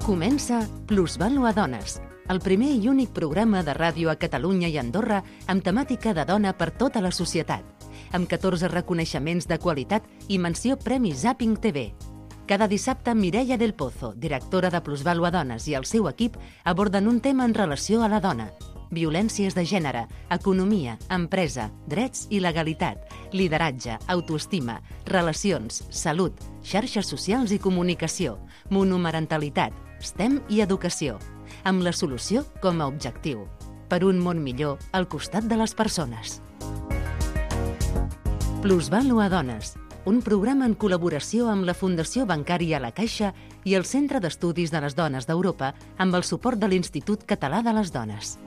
Comença Plusvàlua Dones, el primer i únic programa de ràdio a Catalunya i Andorra amb temàtica de dona per tota la societat, amb 14 reconeixements de qualitat i menció Premi Zapping TV. Cada dissabte, Mireia del Pozo, directora de Plusvàlua Dones, i el seu equip aborden un tema en relació a la dona. Violències de gènere, economia, empresa, drets i legalitat, lideratge, autoestima, relacions, salut, xarxes socials i comunicació, monomarentalitat, STEM i educació, amb la solució com a objectiu. Per un món millor al costat de les persones. Plusvàlua Dones, un programa en col·laboració amb la Fundació Bancària La Caixa i el Centre d'Estudis de les Dones d'Europa amb el suport de l'Institut Català de les Dones.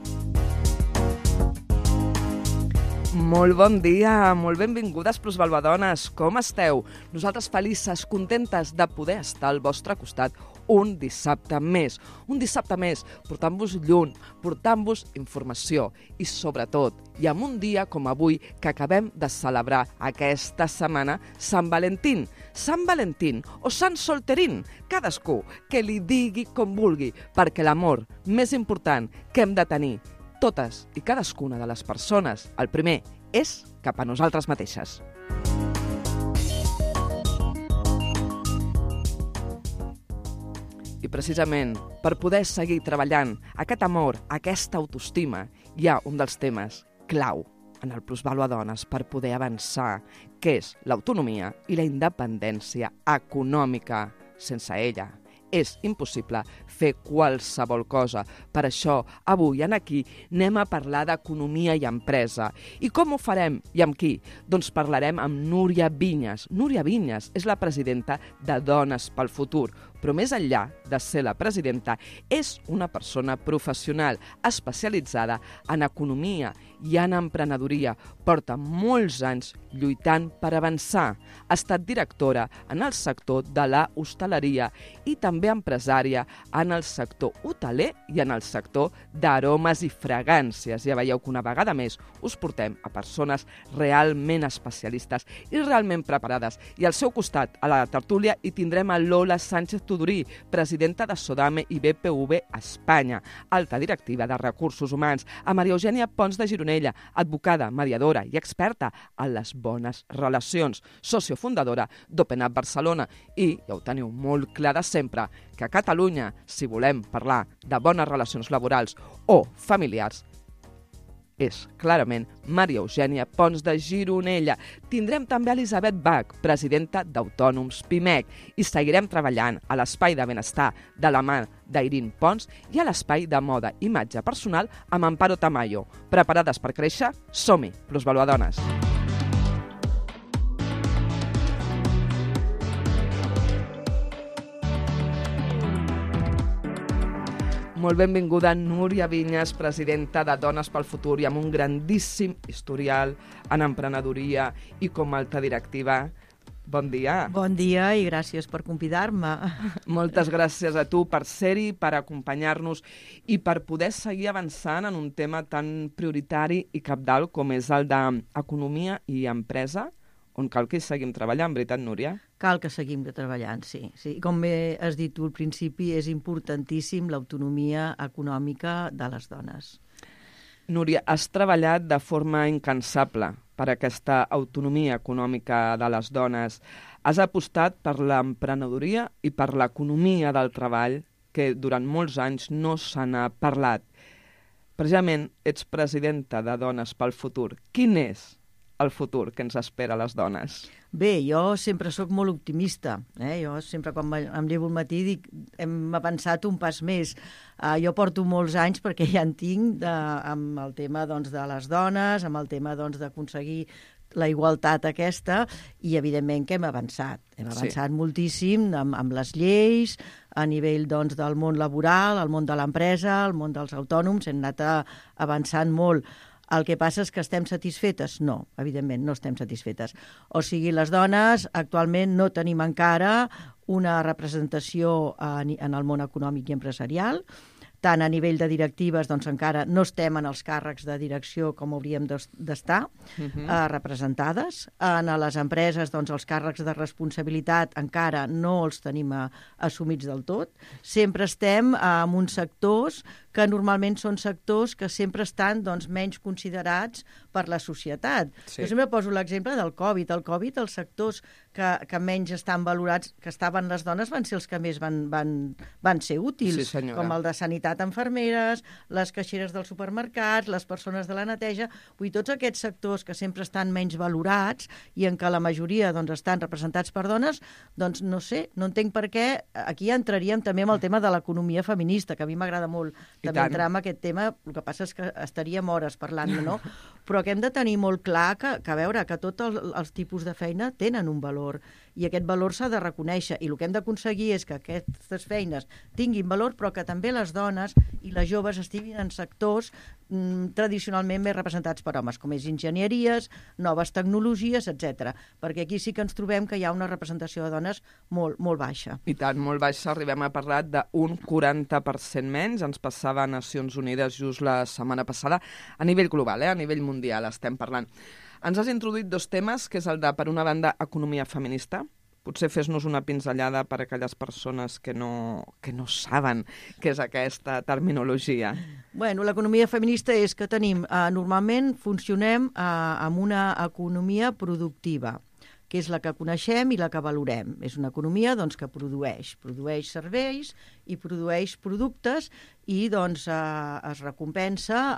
Molt bon dia, molt benvingudes Plusvàlua Dones, com esteu? Nosaltres felices, contentes de poder estar al vostre costat un dissabte més portant-vos llum, portant-vos informació i sobretot, i en un dia com avui que acabem de celebrar aquesta setmana Sant Valentín. Sant Valentín o Sant Solterín, cadascú que li digui com vulgui, perquè l'amor més important que hem de tenir totes i cadascuna de les persones, el primer, és cap a nosaltres mateixes. I precisament per poder seguir treballant aquest amor, aquesta autoestima, hi ha un dels temes clau en el Plusvàlua Dones per poder avançar, que és l'autonomia i la independència econòmica. Sense ella és impossible fer qualsevol cosa. Per això, avui aquí anem a parlar d'economia i empresa. I com ho farem i amb qui? Doncs parlarem amb Núria Vinyes. Núria Vinyes és la presidenta de Dones pel Futur, però més enllà de ser la presidenta, és una persona professional especialitzada en economia i en emprenedoria. Porta molts anys lluitant per avançar. Ha estat directora en el sector de la hostaleria i també empresària en el sector hoteler i en el sector d'aromes i fragàncies. Ja veieu que una vegada més us portem a persones realment especialistes i realment preparades. I al seu costat, a la tertúlia, hi tindrem a Lola Sánchez Tudurí, presidenta de Sodame i BPV Espanya, alta directiva de Recursos Humans, a Maria Eugènia Pons de Gironella, advocada, mediadora i experta en les bones relacions, sociofundadora d'Open Up Barcelona i, ja ho teniu molt clar de sempre, que a Catalunya, si volem parlar de bones relacions laborals o familiars, és clarament Maria Eugènia Pons de Gironella. Tindrem també Elisabet Bach, presidenta d'Autònoms PIMEC, i seguirem treballant a l'espai de benestar de la mà d'Irene Pons i a l'espai de moda i imatge personal amb Amparo Tamayo. Preparades per créixer? Som-hi, Plusvàlua Dones! Molt benvinguda Núria Vinyes, presidenta de Dones pel Futur i amb un grandíssim historial en emprenedoria i com a alta directiva. Bon dia. Bon dia i gràcies per convidar-me. Moltes gràcies a tu per ser-hi, per acompanyar-nos i per poder seguir avançant en un tema tan prioritari i cabdal com és el d'economia i empresa, on cal que seguim treballant, veritat, Núria? Cal que seguim treballant, sí. Com bé has dit tu al principi, és importantíssim l'autonomia econòmica de les dones. Núria, has treballat de forma incansable per aquesta autonomia econòmica de les dones. Has apostat per l'emprenedoria i per l'economia del treball, que durant molts anys no se n'ha parlat. Precisament ets presidenta de Dones pel Futur. Quin és el futur que ens espera a les dones? Bé, jo sempre sóc molt optimista. Jo sempre quan em llevo al matí dic hem avançat un pas més. Jo porto molts anys perquè ja en tinc amb el tema de les dones, amb el tema d'aconseguir la igualtat aquesta i evidentment que hem avançat. Hem avançat moltíssim amb les lleis, a nivell del món laboral, el món de l'empresa, el món dels autònoms, hem anat avançant molt. El que passa és que estem satisfetes? No, evidentment, no estem satisfetes. O sigui, les dones actualment no tenim encara una representació en el món econòmic i empresarial. tant a nivell de directives, doncs encara no estem en els càrrecs de direcció com hauríem d'estar representades. En les empreses, doncs els càrrecs de responsabilitat encara no els tenim assumits del tot. Sempre estem en uns sectors que normalment són sectors que sempre estan doncs, menys considerats per la societat. Sí. Jo sempre poso l'exemple del Covid. El Covid, els sectors que menys estan valorats, que estaven les dones, van ser els que més van ser útils, sí, com el de sanitat, infermeres, les caixeres dels supermercats, les persones de la neteja. Vull dir, tots aquests sectors que sempre estan menys valorats i en què la majoria doncs, estan representats per dones, doncs no sé, no entenc per què. Aquí entraríem també amb el tema de l'economia feminista, que a mi m'agrada molt també entrar en aquest tema. El que passa és que estaríem hores parlant-ne, no? Però que hem de tenir molt clar que a veure, que tots els tipus de feina tenen un valor i aquest valor s'ha de reconèixer i el que hem d'aconseguir és que aquestes feines tinguin valor però que també les dones i les joves estiguin en sectors tradicionalment més representats per homes, com és enginyeries, noves tecnologies, etc. Perquè aquí sí que ens trobem que hi ha una representació de dones molt, molt baixa. I tant, molt baixa. Arribem a parlar d'un 40% menys. Ens passava a Nacions Unides just la setmana passada. A nivell global, a nivell mundial estem parlant. Ens has introduït dos temes, que és el de, per una banda, economia feminista. Potser fes-nos una pinzellada per a aquelles persones que no saben què és aquesta terminologia. Bueno, l'economia feminista és que tenim, normalment funcionem amb una economia productiva, que és la que coneixem i la que valorem. És una economia doncs, que produeix serveis i produeix productes i doncs, es recompensa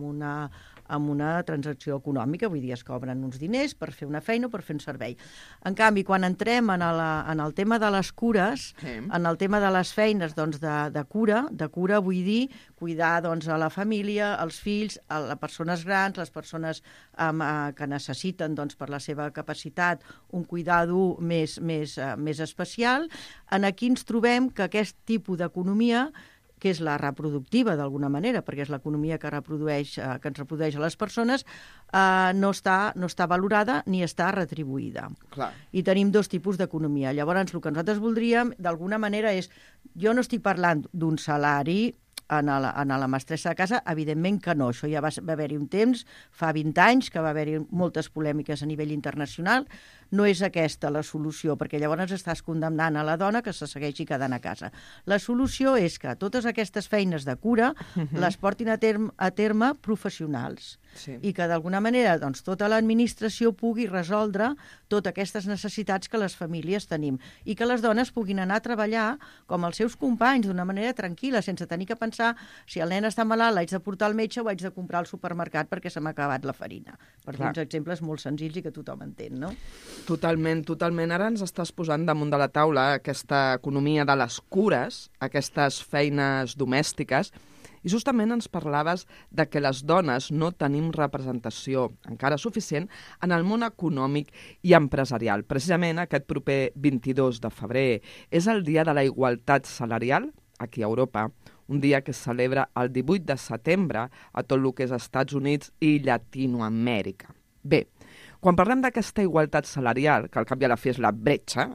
amb una transacció econòmica, vull dir, es cobren uns diners per fer una feina o per fer un servei. En canvi, quan entrem en el tema de les cures, en el tema de les feines doncs, de cura vull dir cuidar doncs, a la família, als fills, a les persones grans, les persones que necessiten doncs, per la seva capacitat un cuidado més especial. Aquí ens trobem que aquest tipus d'economia, que és la reproductiva d'alguna manera, perquè és l'economia que ens reprodueix a les persones, no està valorada ni està retribuïda. Clar. I tenim dos tipus d'economia. Llavors, el que nosaltres voldríem, d'alguna manera, és... Jo no estic parlant d'un salari a la mestressa de casa, evidentment que no. Això ja va haver-hi un temps, fa 20 anys, que va haver-hi moltes polèmiques a nivell internacional. No és aquesta la solució, perquè llavors estàs condemnant a la dona que se segueixi quedant a casa. La solució és que totes aquestes feines de cura les portin a terme professionals. Sí. I que d'alguna manera doncs, tota l'administració pugui resoldre totes aquestes necessitats que les famílies tenim i que les dones puguin anar a treballar com els seus companys d'una manera tranquil·la, sense tenir que pensar si el nen està malalt, l'haig de portar al metge o haig de comprar al supermercat perquè se m'ha acabat la farina. Per dir uns exemples molt senzills i que tothom entén, no? Totalment, totalment. Ara ens estàs posant damunt de la taula aquesta economia de les cures, aquestes feines domèstiques, i justament ens parlaves de que les dones no tenim representació encara suficient en el món econòmic i empresarial. Precisament aquest proper 22 de febrer és el Dia de la Igualtat Salarial aquí a Europa, un dia que es celebra el 18 de setembre a tot el que és Estats Units i Llatinoamèrica. Bé, quan parlem d'aquesta igualtat salarial, que al cap i a la fi és la bretxa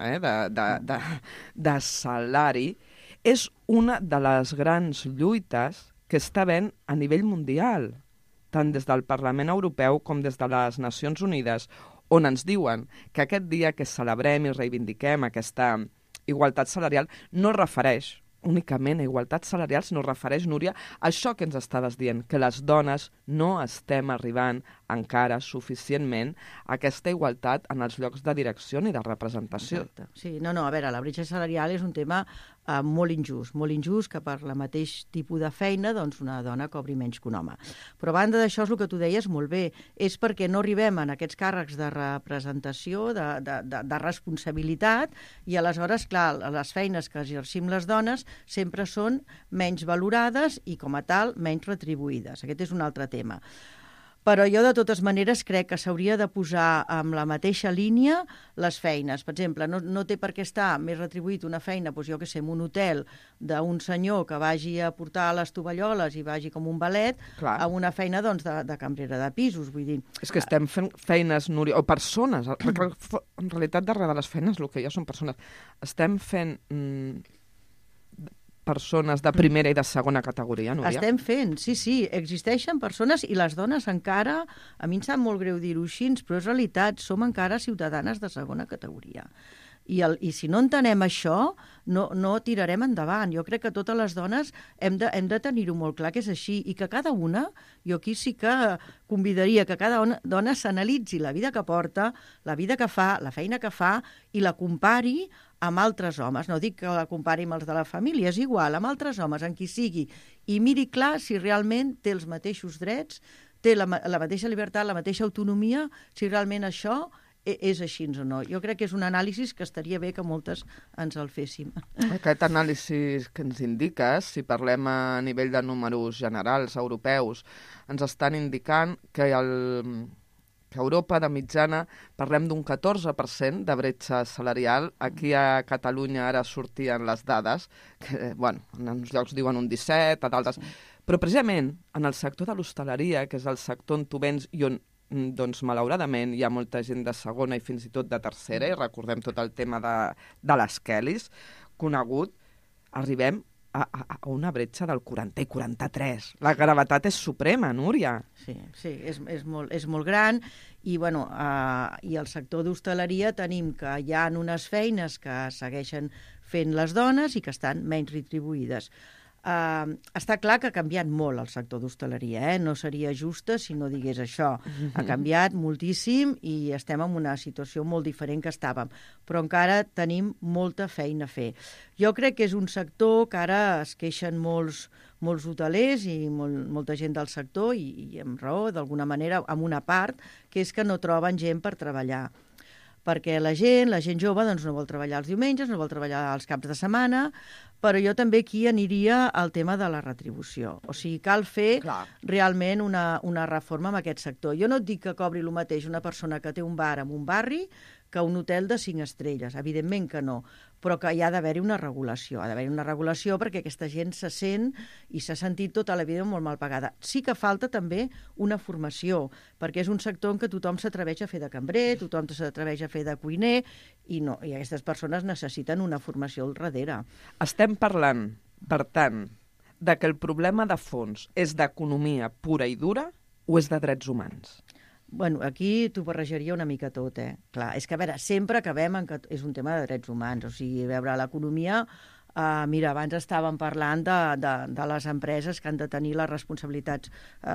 de salari, és una de les grans lluites que està havent a nivell mundial, tant des del Parlament Europeu com des de les Nacions Unides, on ens diuen que aquest dia que celebrem i reivindiquem aquesta igualtat salarial no es refereix únicament a igualtat salarial, sinó es refereix, Núria, a això que ens estaves dient, que les dones no estem arribant encara suficientment a aquesta igualtat en els llocs de direcció ni de representació. Exacte. Sí, no, a veure, la bretxa salarial és un tema molt injust que per la mateix tipus de feina doncs una dona cobri menys que un home. Però a banda d'això és el que tu deies molt bé, és perquè no arribem en aquests càrrecs de representació, de responsabilitat, i aleshores, clar, les feines que exercim les dones sempre són menys valorades i, com a tal, menys retribuïdes. Aquest és un altre tema. Però jo, de totes maneres, crec que s'hauria de posar en la mateixa línia les feines. Per exemple, no té per què estar més retribuït una feina, doncs jo que sé, en un hotel d'un senyor que vagi a portar les tovalloles i vagi com un valet, clar, a una feina doncs, de cambrera de pisos, vull dir. És que estem fent feines, Núria, o persones, perquè en realitat darrere de les feines el que hi ha són persones. Estem fent persones de primera i de segona categoria, Núria? Estem fent, sí, existeixen persones i les dones encara, a mi em sap molt greu dir-ho així, però és realitat, som encara ciutadanes de segona categoria. I si no entenem això, no tirarem endavant. Jo crec que totes les dones hem de tenir-ho molt clar que és així i que cada una, jo aquí sí que convidaria que cada dona s'analitzi la vida que porta, la vida que fa, la feina que fa i la compari amb altres homes. No dic que la compari amb els de la família, és igual, amb altres homes, amb qui sigui, i miri clar si realment té els mateixos drets, té la mateixa llibertat, la mateixa autonomia, si realment això és així o no. Jo crec que és un anàlisi que estaria bé que moltes ens el féssim. Aquest anàlisi que ens indiques, si parlem a nivell de números generals europeus, ens estan indicant que a Europa, de mitjana, parlem d'un 14% de bretxa salarial. Aquí a Catalunya ara sortien les dades, que, bueno, en uns llocs diuen un 17, a d'altres... Però precisament en el sector de l'hostaleria, que és el sector on tu vens i on doncs, malauradament, hi ha molta gent de segona i fins i tot de tercera, i recordem tot el tema de les Kellys, conegut, arribem a una bretxa del 40 i 43. La gravetat és suprema, Núria. Sí, és molt gran i, bueno, i al sector d'hostaleria tenim que hi ha unes feines que segueixen fent les dones i que estan menys retribuïdes. Està clar que ha canviat molt el sector d'hostaleria, no seria justa si no digués això. Ha canviat moltíssim i estem en una situació molt diferent que estàvem, però encara tenim molta feina a fer. Jo crec que és un sector que ara es queixen molts hotelers i molta gent del sector, i amb raó, d'alguna manera, amb una part, que és que no troben gent per treballar. Perquè la gent jove doncs, no vol treballar els diumenges, no vol treballar els caps de setmana, però jo també aquí aniria al tema de la retribució. O sigui, cal fer realment una reforma en aquest sector. Jo no et dic que cobri el mateix una persona que té un bar en un barri que un hotel de 5 estrelles, evidentment que no, però que hi ha d'haver-hi una regulació. Ha d'haver-hi una regulació perquè aquesta gent se sent i s'ha sentit tota la vida molt mal pagada. Sí que falta també una formació, perquè és un sector en què tothom s'atreveix a fer de cambrer, tothom s'atreveix a fer de cuiner, i aquestes persones necessiten una formació al darrere. Estem parlant, per tant, de que el problema de fons és d'economia pura i dura o és de drets humans? Bueno, aquí t'ho barrejaria una mica tot, Clar, és que, a veure, sempre acabem en que és un tema de drets humans, o sigui, a veure, l'economia... mira, abans estàvem parlant de les empreses que han de tenir les responsabilitats,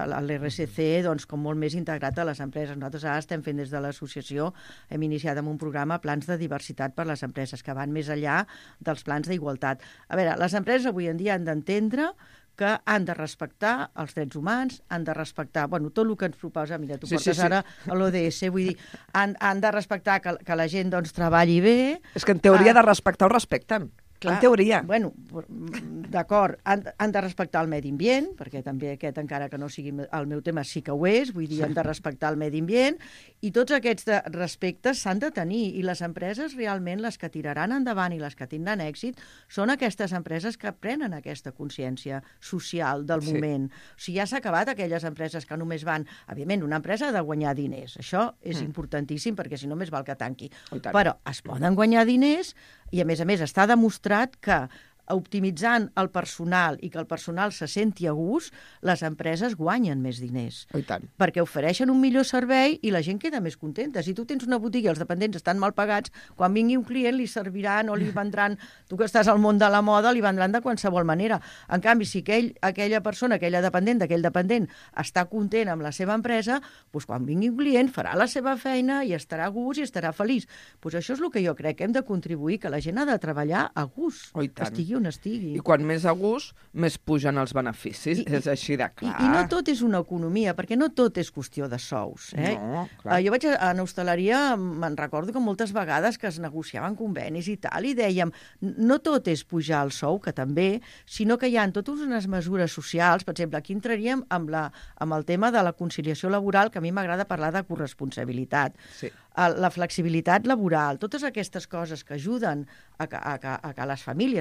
l'RSC, doncs, com molt més integrat a les empreses. Nosaltres ara estem fent des de l'associació, hem iniciat amb un programa plans de diversitat per a les empreses, que van més enllà dels plans d'igualtat. A veure, les empreses avui en dia han d'entendre que han de respectar els drets humans, han de respectar, bueno, tot el que ens proposa, mira, tu portes ara a l'ODS, vull dir, han de respectar que la gent, doncs, treballi bé. És que en teoria de respectar ho respecten. Clar, en teoria. Bueno, d'acord, han de respectar el medi ambient, perquè també aquest, encara que no sigui el meu tema, sí que ho és, vull dir, han de respectar el medi ambient, i tots aquests respectes s'han de tenir, i les empreses realment, les que tiraran endavant i les que tindran èxit, són aquestes empreses que prenen aquesta consciència social del moment. O sigui, ja s'ha acabat aquelles empreses que només van... Evidentment, una empresa ha de guanyar diners, això és importantíssim, perquè si no més val que tanqui. Però es poden guanyar diners i, a més, està demostrat que optimitzant el personal i que el personal se senti a gust, les empreses guanyen més diners. I tant. Perquè ofereixen un millor servei i la gent queda més contenta. Si tu tens una botiga i els dependents estan mal pagats, quan vingui un client li serviran o li vendran, tu que estàs al món de la moda, li vendran de qualsevol manera. En canvi, si aquella persona, aquell dependent està content amb la seva empresa, doncs quan vingui un client farà la seva feina i estarà a gust i estarà feliç. Doncs això és el que jo crec que hem de contribuir, que la gent ha de treballar a gust, estigui on estigui. I quan més a gust, més pugen els beneficis. És així de clar. I no tot és una economia, perquè no tot és qüestió de sous. No, clar. Jo vaig en hostaleria, me'n recordo que moltes vegades que es negociaven convenis i tal, i dèiem, no tot és pujar el sou, que també, sinó que hi ha totes unes mesures socials. Per exemple, aquí entraríem amb el tema de la conciliació laboral, que a mi m'agrada parlar de corresponsabilitat. Sí. La flexibilitat laboral, totes aquestes coses que ajuden a que les famílies, perquè no vull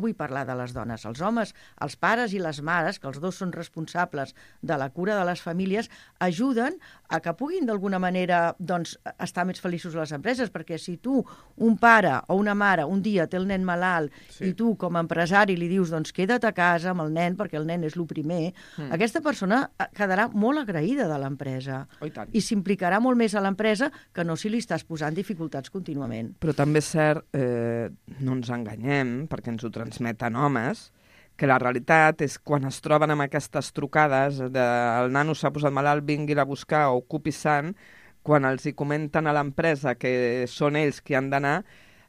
vull parlar de les dones. Els homes, els pares i les mares, que els dos són responsables de la cura de les famílies, ajuden a que puguin d'alguna manera doncs, estar més feliços a les empreses, perquè si tu, un pare o una mare, un dia té el nen malalt i tu, com a empresari, li dius doncs queda't a casa amb el nen, perquè el nen és el primer, aquesta persona quedarà molt agraïda de l'empresa i s'implicarà molt més a l'empresa que no si li estàs posant dificultats contínuament. Però també és cert, no ens enganyem, perquè ens ho transmeten homes, que la realitat és quan es troben amb aquestes trucades de el nano s'ha posat malalt, vingui-la a buscar o ocupi sant, quan els hi comenten a l'empresa que són ells qui han d'anar,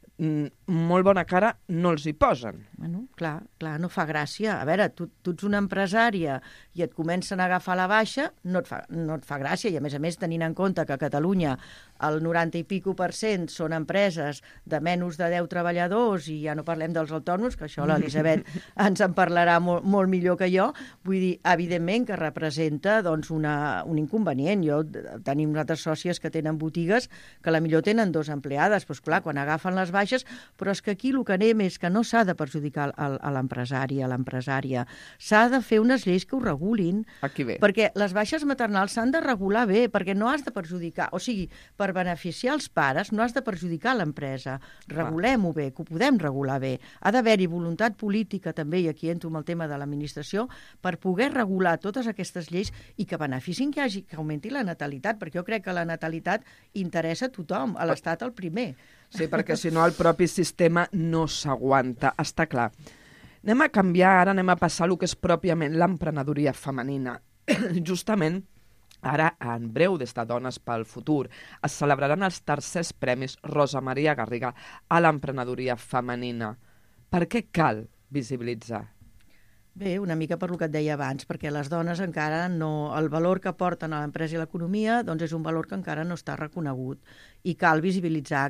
molt bona cara no els hi posen. Bueno, clar, no fa gràcia. A veure, tu ets una empresària i et comencen a agafar la baixa, no et fa gràcia. I a més, tenint en compte que a Catalunya el 90 i pico % són empreses de menys de 10 treballadors i ja no parlem dels autònoms, que això l'Elisabet ens en parlarà molt millor que jo. Vull dir, evidentment que representa doncs, un inconvenient. Tenim altres sòcies que tenen botigues que a la millor tenen 2 empleades. Doncs clar, quan agafen les baixes, però és que aquí el que anem és que no s'ha de perjudicar a l'empresari, a l'empresària. S'ha de fer unes lleis que ho regulin. Aquí bé. Perquè les baixes maternals s'han de regular bé, perquè no has de perjudicar. O sigui, per beneficiar els pares no has de perjudicar l'empresa. Regulem-ho bé, que ho podem regular bé. Ha d'haver-hi voluntat política també, i aquí entro amb el tema de l'administració, per poder regular totes aquestes lleis i que beneficin que augmenti la natalitat, perquè jo crec que la natalitat interessa a tothom, a l'Estat el primer. Sí, perquè si no el propi sistema no s'aguanta, està clar. Anem a canviar, ara anem a passar el que és pròpiament l'emprenedoria femenina. Justament, ara, en breu, des de Dones pel Futur, es celebraran els 3è Premis Rosa Maria Garriga a l'emprenedoria femenina. Per què cal visibilitzar? Bé, una mica per el que et deia abans, perquè les dones encara no... El valor que porten a l'empresa i a l'economia doncs és un valor que encara no està reconegut. I cal visibilitzar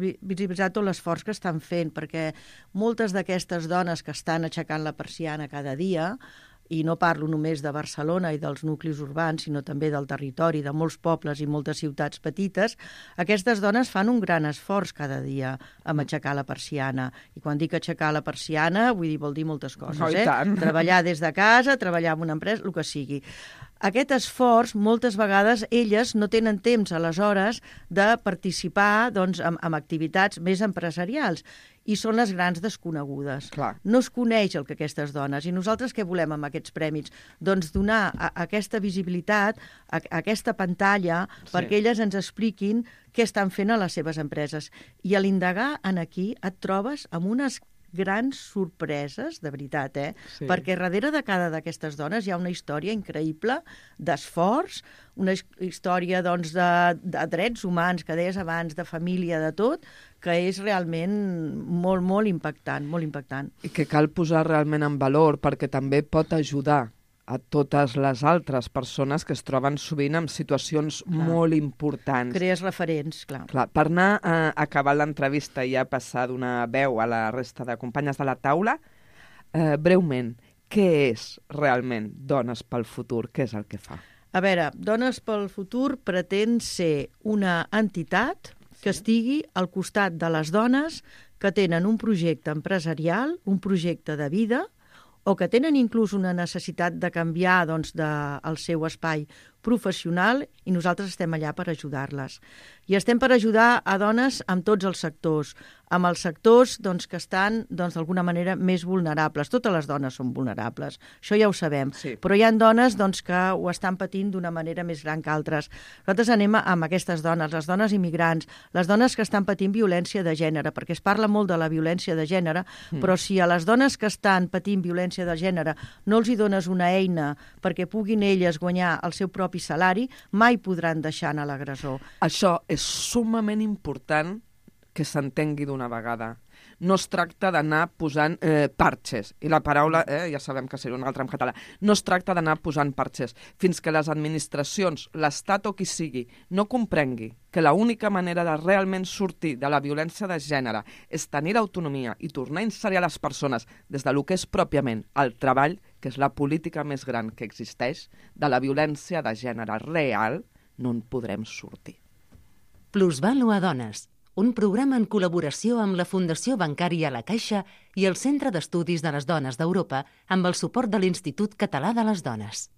tot l'esforç que estan fent, perquè moltes d'aquestes dones que estan aixecant la persiana cada dia, i no parlo només de Barcelona i dels nuclis urbans, sinó també del territori, de molts pobles i moltes ciutats petites, aquestes dones fan un gran esforç cada dia amb aixecar la persiana. I quan dic aixecar la persiana, vol dir moltes coses. Treballar des de casa, treballar en una empresa, el que sigui. Aquest esforç, moltes vegades, elles no tenen temps, aleshores, de participar doncs, en activitats més empresarials i són les grans desconegudes. Clar. No es coneix el que aquestes dones. I nosaltres què volem amb aquests premis? Doncs donar aquesta visibilitat, aquesta pantalla, perquè elles ens expliquin què estan fent a les seves empreses. I a l'indagar aquí et trobes amb unes grans sorpreses, de veritat, Sí. Perquè darrere de cada d'aquestes dones hi ha una història increïble d'esforç, una història doncs, de drets humans, que deies abans, de família, de tot, que és realment molt, molt impactant, molt impactant. I que cal posar realment en valor perquè també pot ajudar a totes les altres persones que es troben sovint en situacions molt importants. Crees referents, clar. Per anar acabant l'entrevista i ja passar d'una veu a la resta de companyes de la taula, breument, què és realment Dones pel Futur? Què és el que fa? A veure, Dones pel Futur pretén ser una entitat que estigui al costat de les dones que tenen un projecte empresarial, un projecte de vida, o que tenen inclús una necessitat de canviar doncs, el seu espai professional i nosaltres estem allà per ajudar-les. I estem per ajudar a dones amb tots els sectors, amb els sectors doncs, que estan d'alguna manera més vulnerables. Totes les dones són vulnerables, això ja ho sabem, sí. Però hi ha dones doncs, que ho estan patint d'una manera més gran que altres. Nosaltres anem amb aquestes dones, les dones immigrants, les dones que estan patint violència de gènere, perquè es parla molt de la violència de gènere, però si a les dones que estan patint violència de gènere no els hi dones una eina perquè puguin elles guanyar el seu propi salari, mai podran deixar anar l'agressor. Això és summament important que s'entengui d'una vegada. No es tracta d'anar posant parxes, i la paraula, ja sabem que seria una altra en català, no es tracta d'anar posant parxes, fins que les administracions, l'Estat o qui sigui, no comprengui que l'única manera de realment sortir de la violència de gènere és tenir l'autonomia i tornar a inserir a les persones des de lo que és pròpiament el treball, que és la política més gran que existeix, de la violència de gènere real, no en podrem sortir. Plusvàlua Dones, un programa en col·laboració amb la Fundació Bancària La Caixa i el Centre d'Estudis de les Dones d'Europa amb el suport de l'Institut Català de les Dones.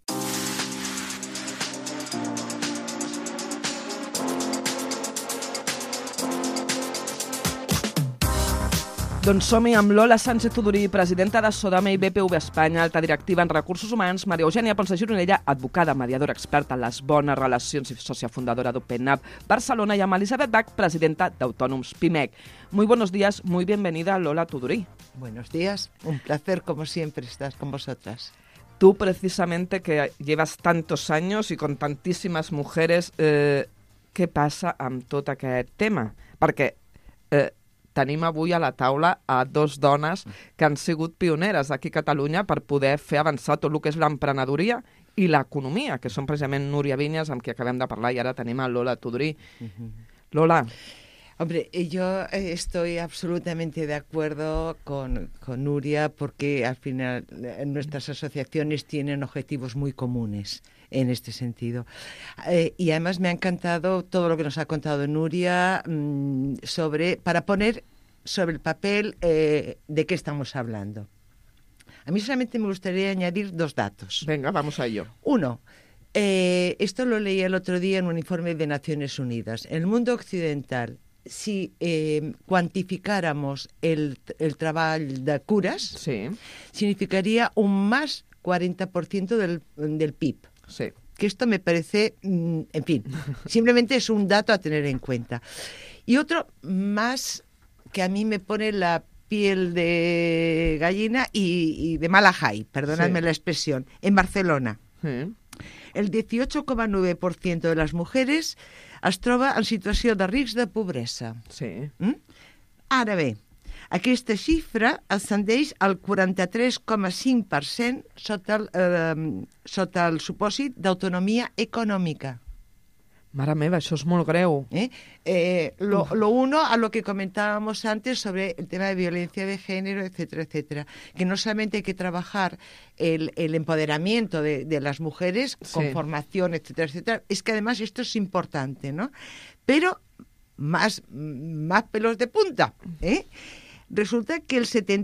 Doncs som-hi amb Lola Sánchez Tudurí, presidenta de Sodoma i BPV Espanya, alta directiva en Recursos Humans, Maria Eugènia Pons de Gironella, advocada, mediadora experta en les bones relacions i sòcia fundadora d'OpenApp Barcelona, y a Elisabeth Bach, presidenta de Autónomos PIMEC. Muy buenos días, muy bienvenida Lola Tudurí. Buenos días, un placer como siempre estar con vosotras. Tú precisamente que llevas tantos años y con tantíssimes mujeres, què passa amb tot aquest tema? Perquè tenim avui a la taula a dos dones que han sigut pioneres aquí a Catalunya per poder fer avançar tot el que és l'emprenedoria i l'economia, que són precisament Núria Vinyes, amb qui acabem de parlar, i ara tenim a Lola Tudurí. Lola. Hombre, yo estoy absolutamente de acuerdo con Nuria porque al final nuestras asociaciones tienen objetivos muy comunes en este sentido. Y además me ha encantado todo lo que nos ha contado Nuria para poner sobre el papel de qué estamos hablando. A mí solamente me gustaría añadir dos datos. Venga, vamos a ello. Uno, esto lo leí el otro día en un informe de Naciones Unidas. En el mundo occidental, si cuantificáramos el trabajo de curas, sí, significaría un más 40% del PIB. Sí. Que esto me parece, en fin, simplemente es un dato a tener en cuenta. Y otro más que a mí me pone la piel de gallina y de mala jai, perdonadme la expresión, en Barcelona. Sí. El 18,9% de les mujeres es troba en situació de risc de pobresa. Sí. Ara bé, aquesta xifra ascendeix al 43,5% sota el supòsit d'autonomia econòmica. Mare meva, això és molt greu. Lo uno a lo que comentábamos antes sobre el tema de violencia de género, etcétera, etcétera. Que no solamente hay que trabajar el empoderamiento de las mujeres con formación, etcétera, etcétera, es que además esto es importante, ¿no? Pero más pelos de punta, Resulta que el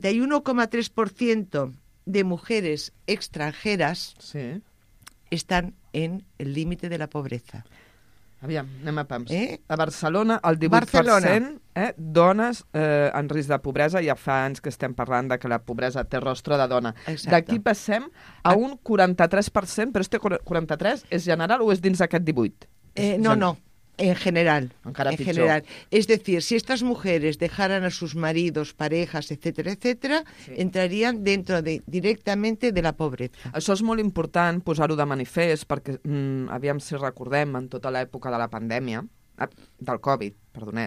71,3% de mujeres extranjeras están en el límite de la pobreza. Aviam, anem a pams. A Barcelona, el 18% dones en risc de pobresa. Ja fa anys que estem parlant de que la pobresa té rostre de dona. D'aquí passem a un 43%, però este 43 és general o és dins d'aquest 18? No. En general. Encara en pitjor. general. Es decir, si estas mujeres dejaran a sus maridos, parejas, etcétera, etcétera, entrarían dentro directamente de la pobreza. Això és molt important posar-ho de manifest perquè, aviam si recordem, en tota l'època de la pandèmia, del Covid,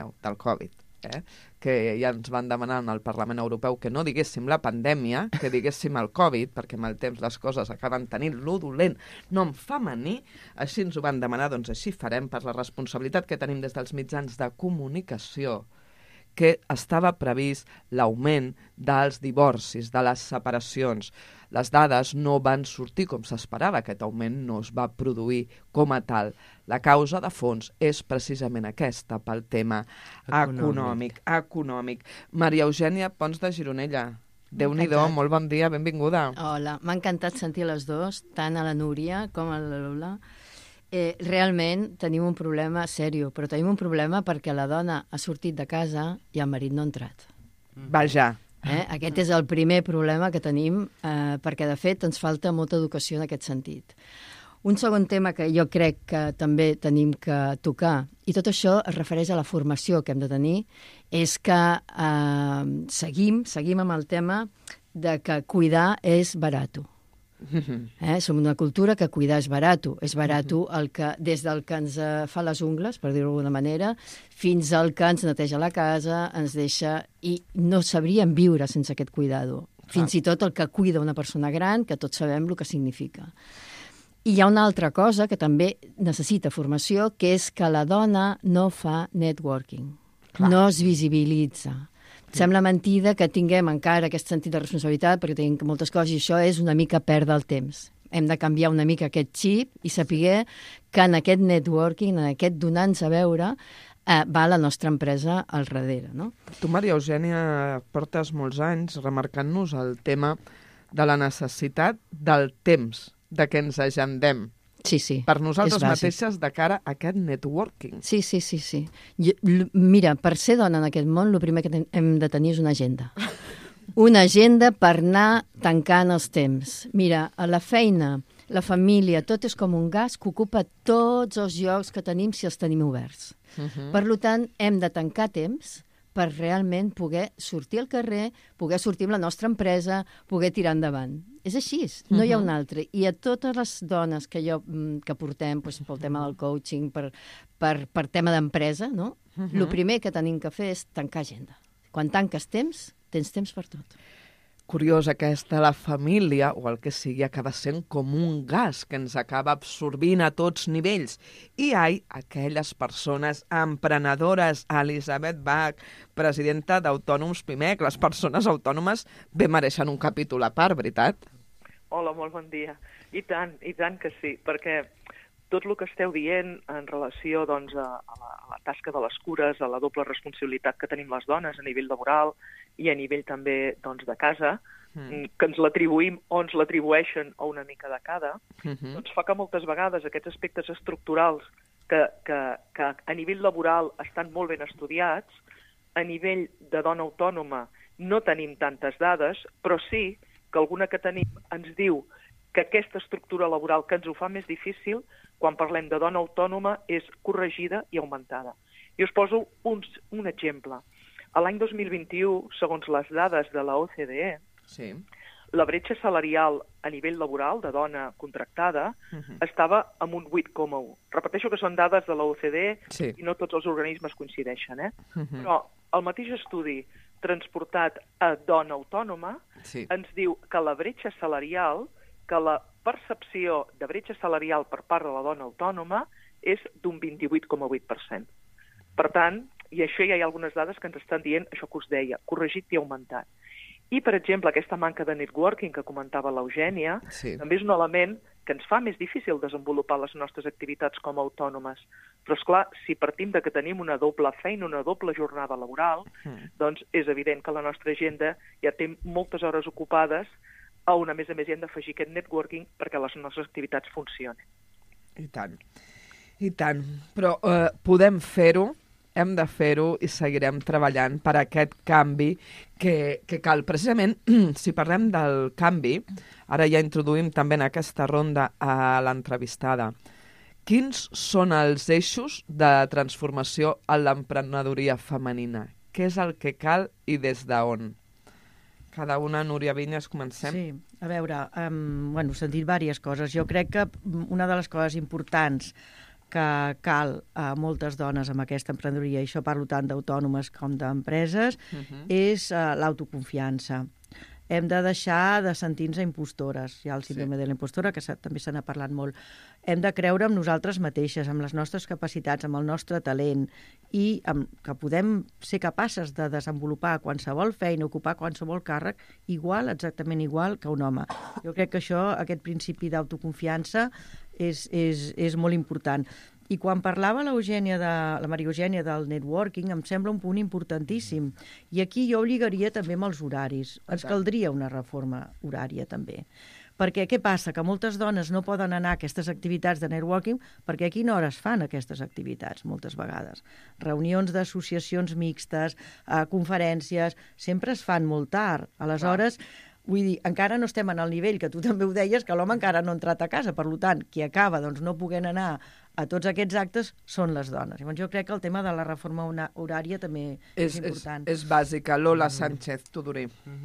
que ja ens van demanar al Parlament Europeu que no diguéssim la pandèmia, que diguéssim el Covid, perquè amb el temps les coses acaben tenint lo dolent, nom femení, així ens ho van demanar, doncs així farem per la responsabilitat que tenim des dels mitjans de comunicació, que estava previst l'augment dels divorcis, de les separacions. Les dades no van sortir com s'esperava, aquest augment no es va produir com a tal. La causa de fons és precisament aquesta, pel tema econòmic. Maria Eugènia Pons de Gironella, Déu-n'hi-do, molt bon dia, benvinguda. Hola, m'ha encantat sentir les dos, tant a la Núria com a la Lola. Realment tenim un problema seriós, però tenim un problema perquè la dona ha sortit de casa i el marit no ha entrat. Vaja. Aquest és el primer problema que tenim, perquè de fet ens falta molta educació en aquest sentit. Un segon tema que jo crec que també tenim que tocar, i tot això es refereix a la formació que hem de tenir, és que seguim amb el tema de que cuidar és barat. Som una cultura que cuidar és barat. És barat des del que ens fa les ungles, per dir-ho d'alguna manera, fins al que ens neteja la casa, ens deixa... I no sabríem viure sense aquest cuidado. Fins i tot el que cuida una persona gran, que tots sabem el que significa. I hi ha una altra cosa que també necessita formació, que és que la dona no fa networking. No es visibilitza. Sembla mentida que tinguem encara aquest sentit de responsabilitat, perquè tenim moltes coses i això és una mica perdre el temps. Hem de canviar una mica aquest xip i saber que en aquest networking, en aquest donar-nos a veure, va la nostra empresa al darrere, no? Tu, Maria Eugènia, portes molts anys remarcant-nos el tema de la necessitat del temps, de que ens agendem. Sí, sí. Per nosaltres és bàsic. mateixes de cara a aquest networking. Sí. Mira, per ser dona en aquest món, el primer que hem de tenir és una agenda. Una agenda per anar tancant els temps. Mira, a la feina, la família, tot és com un gas que ocupa tots els llocs que tenim si els tenim oberts. Per tant, hem de tancar temps per realment poder sortir al carrer, poder sortir amb la nostra empresa, poder tirar endavant. És així, no hi ha un altre. I a totes les dones que portem pel tema del coaching, per tema d'empresa, no? El primer que tenim que fer és tancar agenda. Quan tanques temps, tens temps per tot. Curiós, aquesta, la família, o el que sigui, acaba sent com un gas que ens acaba absorbint a tots nivells. I aquelles persones emprenedores, Elisabet Bach, presidenta d'Autònoms Pimec, les persones autònomes bé mereixen un capítol a part, veritat? Hola, molt bon dia. I tant que sí, perquè tot el que esteu dient en relació doncs, a la tasca de les cures, a la doble responsabilitat que tenim les dones a nivell laboral i a nivell també doncs, de casa, que ens l'atribuïm o ens l'atribueixen o una mica de cada, doncs fa que moltes vegades aquests aspectes estructurals que a nivell laboral estan molt ben estudiats, a nivell de dona autònoma no tenim tantes dades, però sí que alguna que tenim ens diu que aquesta estructura laboral que ens ho fa més difícil, quan parlem de dona autònoma, és corregida i augmentada. I us poso un exemple. A l'any 2021, segons les dades de la OCDE, la bretxa salarial a nivell laboral de dona contractada estava en un 8,1. Repeteixo que són dades de la OCDE i no tots els organismes coincideixen, Però el mateix estudi transportat a dona autònoma ens diu que la bretxa salarial, que la percepció de bretxa salarial per part de la dona autònoma és d'un 28,8%. Per tant, i això ja hi ha algunes dades que ens estan dient això que us deia, corregit i augmentat. I, per exemple, aquesta manca de networking que comentava l'Eugènia també és un element que ens fa més difícil desenvolupar les nostres activitats com a autònomes. Però, esclar, si partim de que tenim una doble feina, una doble jornada laboral, doncs és evident que la nostra agenda ja té moltes hores ocupades on, a més hi hem d'afegir aquest networking perquè les nostres activitats funcionin. I tant. Però podem fer-ho, hem de fer-ho i seguirem treballant per aquest canvi que cal. Precisament, si parlem del canvi, ara ja introduïm també en aquesta ronda a l'entrevistada. Quins són els eixos de transformació en l'emprenedoria femenina? Què és el que cal i des d'on? Cada una, Núria Vinyes, comencem. Sí, a veure, he sentit diverses coses. Jo crec que una de les coses importants que cal a moltes dones amb aquesta emprenedoria, i això parlo tant d'autònomes com d'empreses, és l'autoconfiança. Hem de deixar de sentir-nos impostores. Hi ha el síndrome de la impostora, que també se n'ha parlat molt. Hem de creure en nosaltres mateixes, amb les nostres capacitats, amb el nostre talent, i que podem ser capaces de desenvolupar qualsevol feina, ocupar qualsevol càrrec, exactament igual que un home. Jo crec que aquest principi d'autoconfiança és molt important. I quan parlava la Maria Eugènia del networking, em sembla un punt importantíssim. I aquí jo ho lligaria també amb els horaris. Ens caldria una reforma horària també. Perquè què passa? Que moltes dones no poden anar a aquestes activitats de networking perquè a quina hora es fan aquestes activitats, moltes vegades. Reunions d'associacions mixtes, conferències, sempre es fan molt tard. Aleshores, vull dir, encara no estem en el nivell que tu també ho deies, que l'home encara no ha entrat a casa. Per tant, qui acaba no poguent anar a tots aquests actes són les dones. Llavors, jo crec que el tema de la reforma horària també és important. És bàsica. Lola Sánchez, Tudurí.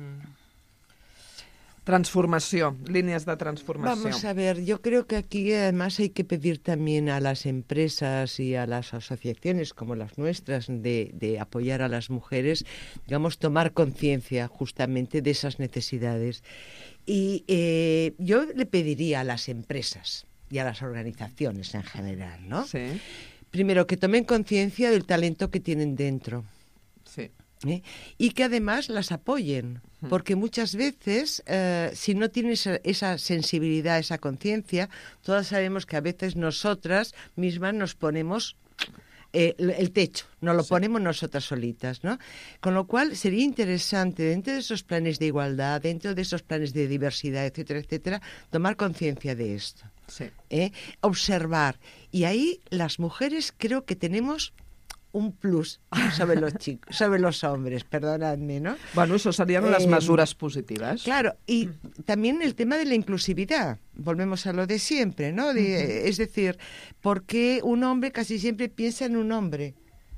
Transformación, líneas de transformación. Vamos a ver, yo creo que aquí además hay que pedir también a las empresas y a las asociaciones como las nuestras de apoyar a las mujeres, digamos, tomar conciencia justamente de esas necesidades. Y yo le pediría a las empresas y a las organizaciones en general, ¿no? Sí. Primero, que tomen conciencia del talento que tienen dentro. Sí. Y que además las apoyen, porque muchas veces, si no tienes esa sensibilidad, esa conciencia, todas sabemos que a veces nosotras mismas nos ponemos el techo, nos lo ponemos nosotras solitas, ¿no? Con lo cual sería interesante, dentro de esos planes de igualdad, dentro de esos planes de diversidad, etcétera, etcétera, tomar conciencia de esto. Sí. Observar. Y ahí las mujeres creo que tenemos un plus sobre los chicos, sobre los hombres, perdonadme, ¿no? Bueno, eso serían las mesures positives. Claro, y también el tema de la inclusividad, volvemos a lo de siempre, ¿no? Es decir, ¿por qué un hombre casi siempre piensa en un hombre?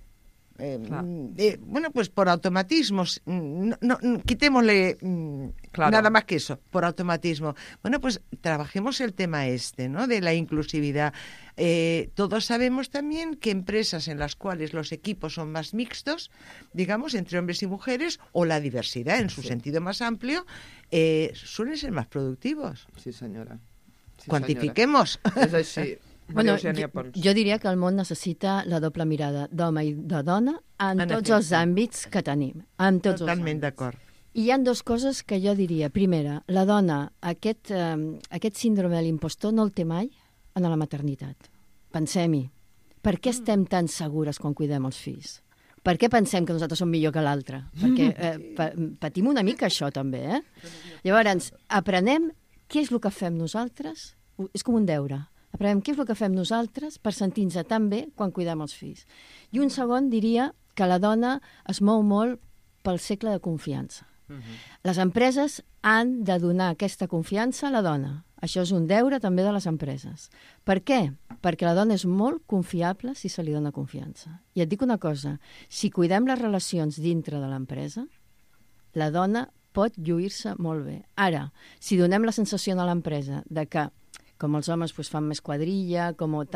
Bueno, pues por automatismos, quitémosle nada más que eso, por automatismo. Bueno, pues trabajemos el tema ¿no? De la inclusividad. Todos sabemos también que empresas en las cuales los equipos son más mixtos, digamos, entre hombres y mujeres, o la diversidad en su sentido más amplio, suelen ser más productivos. Sí, senyora. Sí, Quantifiquemos. Senyora. És així. Bueno, jo diria que el món necessita la doble mirada d'home i de dona en tots els àmbits que tenim. Totalment d'acord. I hi ha dues coses que jo diria. Primera, la dona, aquest síndrome de l'impostor no el té mai en la maternitat. Pensem-hi. Per què estem tan segures quan cuidem els fills? Per què pensem que nosaltres som millor que l'altre? Perquè patim una mica això, també. Llavors, aprenem què és el que fem nosaltres. És com un deure. Aprenem què és el que fem nosaltres per sentir-nos tan bé quan cuidem els fills. I un segon diria que la dona es mou molt pel segle de confiança. Les empreses han de donar aquesta confiança a la dona. Això és un deure també de les empreses. Per què? Perquè la dona és molt confiable si se li dona confiança. I et dic una cosa, si cuidem les relacions dintre de l'empresa, la dona pot lluir-se molt bé. Ara, si donem la sensació a l'empresa de que com els homes fan més quadrilla,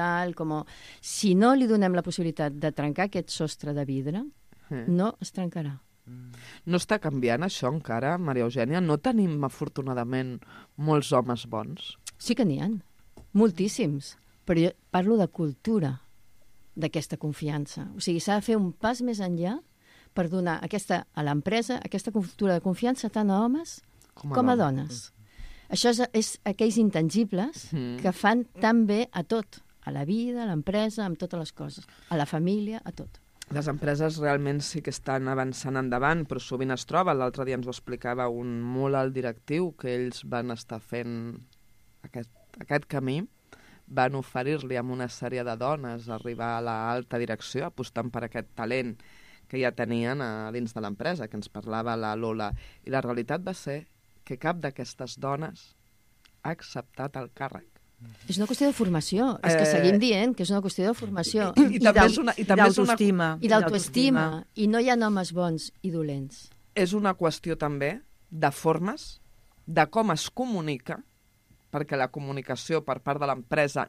si no li donem la possibilitat de trencar aquest sostre de vidre, no es trencarà. No està canviant això encara, Maria Eugènia? No tenim, afortunadament, molts homes bons? Sí que n'hi ha, moltíssims. Però jo parlo de cultura d'aquesta confiança. O sigui, s'ha de fer un pas més enllà per donar a l'empresa aquesta cultura de confiança tant a homes com a dones. Això és aquells intangibles que fan tan bé a tot, a la vida, a l'empresa, amb totes les coses, a la família, a tot. Les empreses realment sí que estan avançant endavant, però sovint es troba, l'altre dia ens ho explicava un molt alt directiu, que ells van estar fent aquest camí, van oferir-li a una sèrie de dones arribar a l'alta direcció, apostant per aquest talent que ja tenien dins de l'empresa, que ens parlava la Lola. I la realitat va ser que cap d'aquestes dones ha acceptat el càrrec. És una qüestió de formació. És que seguim dient que és una qüestió de formació. I d'autoestima. I d'autoestima. I no hi ha homes bons i dolents. És una qüestió també de formes, de com es comunica, perquè la comunicació per part de l'empresa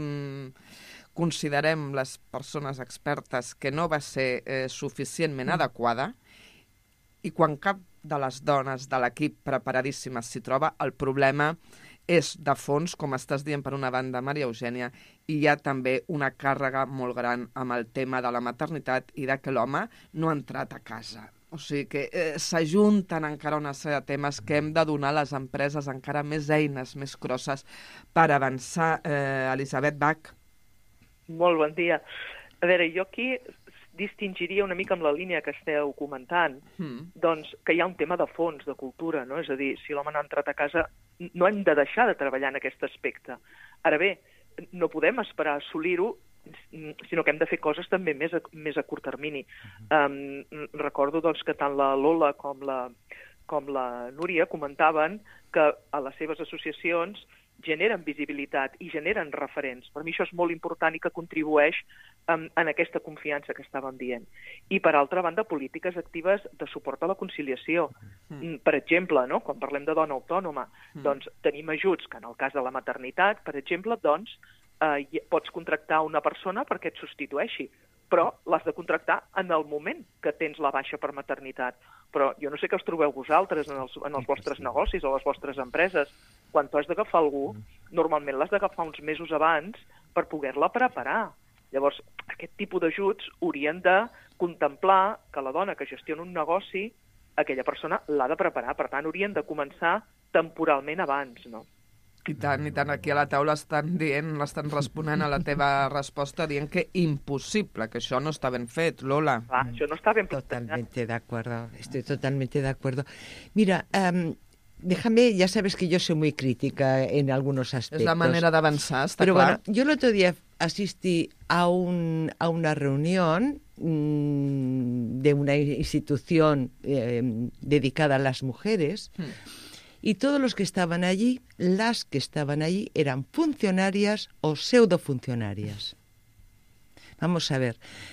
considerem les persones expertes que no va ser suficientment adequada, i quan cap de les dones de l'equip preparadíssimes s'hi troba, el problema és de fons, com estàs dient per una banda, Maria Eugènia, i hi ha també una càrrega molt gran amb el tema de la maternitat i de que l'home no ha entrat a casa. O sigui que s'ajunten encara una sèrie de temes que hem de donar a les empreses encara més eines, més grosses per avançar. Elisabet Bach. Molt bon dia. A veure, jo aquí distingiria una mica amb la línia que esteu comentant, doncs que hi ha un tema de fons, de cultura, no? És a dir, si l'home no ha entrat a casa, no hem de deixar de treballar en aquest aspecte. Ara bé, no podem esperar a assolir-ho, sinó que hem de fer coses també més a curt termini. Recordo doncs, que tant la Lola com la Núria comentaven que a les seves associacions generen visibilitat i generen referents. Per mi això és molt important i que contribueix en aquesta confiança que estàvem dient. I, per altra banda, polítiques actives de suport a la conciliació. Per exemple, no? Quan parlem de dona autònoma, doncs tenim ajuts que en el cas de la maternitat, per exemple, doncs pots contractar una persona perquè et substitueixi, però l'has de contractar en el moment que tens la baixa per maternitat. Però jo no sé què us trobeu vosaltres en els vostres negocis o les vostres empreses. Quan tu has d'agafar algú, normalment l'has d'agafar uns mesos abans per poder-la preparar. Llavors, aquest tipus d'ajuts haurien de contemplar que la dona que gestiona un negoci, aquella persona l'ha de preparar. Per tant, haurien de començar temporalment abans, no? I tant, aquí a la taula estan responent a la teva resposta dient que impossible, que això no està ben fet, Lola. Clar, això no està ben Totalmente de acuerdo, estoy totalmente de acuerdo. Mira, déjame, ya sabes que yo soy muy crítica en algunos aspectos. És la manera d'avançar, està Pero clar. bueno, yo el otro día asistí a una reunión de una institución dedicada a las mujeres y todos los que estaban allí, las que estaban allí, eran funcionarias o pseudofuncionarias. Vamos a ver.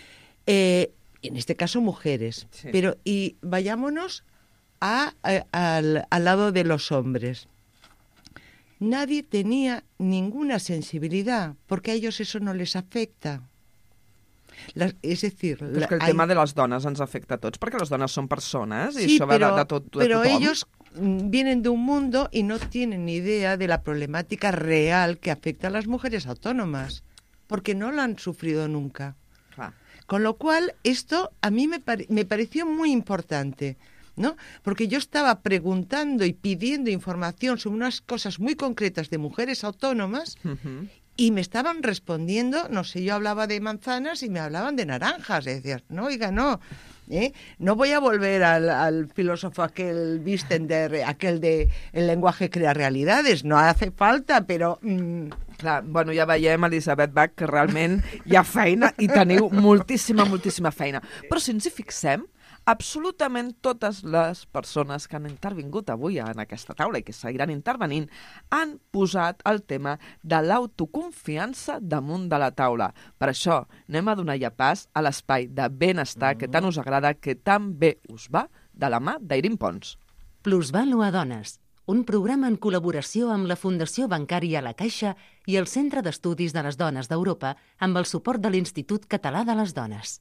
En este caso mujeres, Sí. pero y vayámonos al lado de los hombres. Nadie tenía ninguna sensibilidad, porque a ellos eso no les afecta. Es decir, Però és que el tema de les dones ens afecta a tots, perquè les dones són persones i sí, això va de tothom. pero ellos vienen de un mundo y no tienen ni idea de la problemática real que afecta a las mujeres autónomas, porque no la han sufrido nunca. Clar. Con lo cual, esto a mí me pareció muy importante, ¿no? Porque yo estaba preguntando y pidiendo información sobre unas cosas muy concretas de mujeres autónomas y me estaban respondiendo, no sé, yo hablaba de manzanas y me hablaban de naranjas. Y decías, no, oiga, no, no voy a volver al filósofo aquel Wistender, aquel de el lenguaje crea realidades, no hace falta, però... Clar, bueno, ja veiem, Elisabet Bach, que realment hi ha feina i teniu moltíssima feina. Però si ens hi fixem, absolutament totes les persones que han intervingut avui en aquesta taula i que seguiran intervenint han posat el tema de l'autoconfiança damunt de la taula. Per això anem a donar ja pas a l'espai de benestar que tant us agrada, que tan bé us va, de la mà d'Airín Pons. Plusvàlua Dones, un programa en col·laboració amb la Fundació Bancària La Caixa i el Centre d'Estudis de les Dones d'Europa amb el suport de l'Institut Català de les Dones.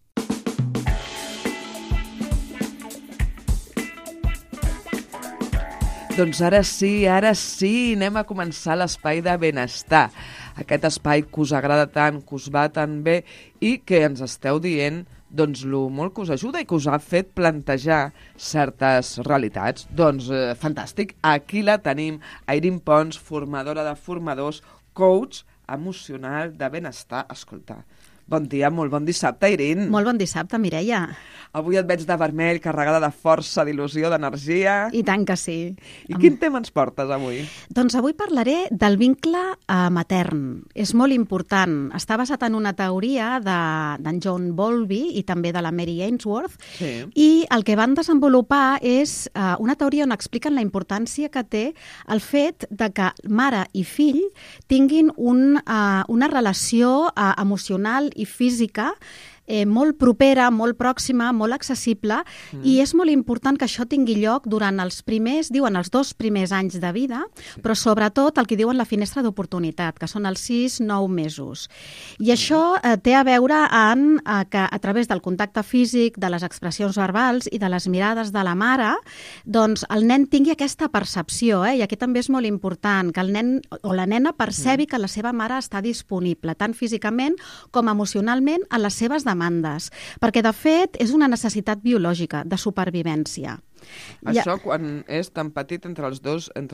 Doncs ara sí, anem a començar l'espai de benestar. Aquest espai que us agrada tant, que us va tan bé i que ens esteu dient doncs lo molt que us ajuda i que us ha fet plantejar certes realitats. Doncs fantàstic, aquí la tenim, Airín Pons, formadora de formadors, coach emocional de benestar. Escolta, bon dia, molt bon dissabte, Airín. Molt bon dissabte, Mireia. Avui et veig de vermell, carregada de força, d'il·lusió, d'energia. I tant que sí. I quin tema ens portes avui? Doncs avui parlaré del vincle matern. És molt important. Està basat en una teoria d'en John Bowlby i també de la Mary Ainsworth. Sí. I el que van desenvolupar és una teoria on expliquen la importància que té el fet de que mare i fill tinguin una relació emocional i física molt propera, molt pròxima, molt accessible, i és molt important que això tingui lloc durant els primers, diuen els 2 primers anys de vida, però sobretot el que diuen la finestra d'oportunitat, que són els 6-9 mesos. I això té a veure amb que a través del contacte físic, de les expressions verbals i de les mirades de la mare, doncs el nen tingui aquesta percepció, i aquí també és molt important, que el nen o la nena percebi que la seva mare està disponible, tant físicament com emocionalment, a les seves demandes, perquè de fet és una necessitat biològica de supervivència. Això quan és tan petit entre els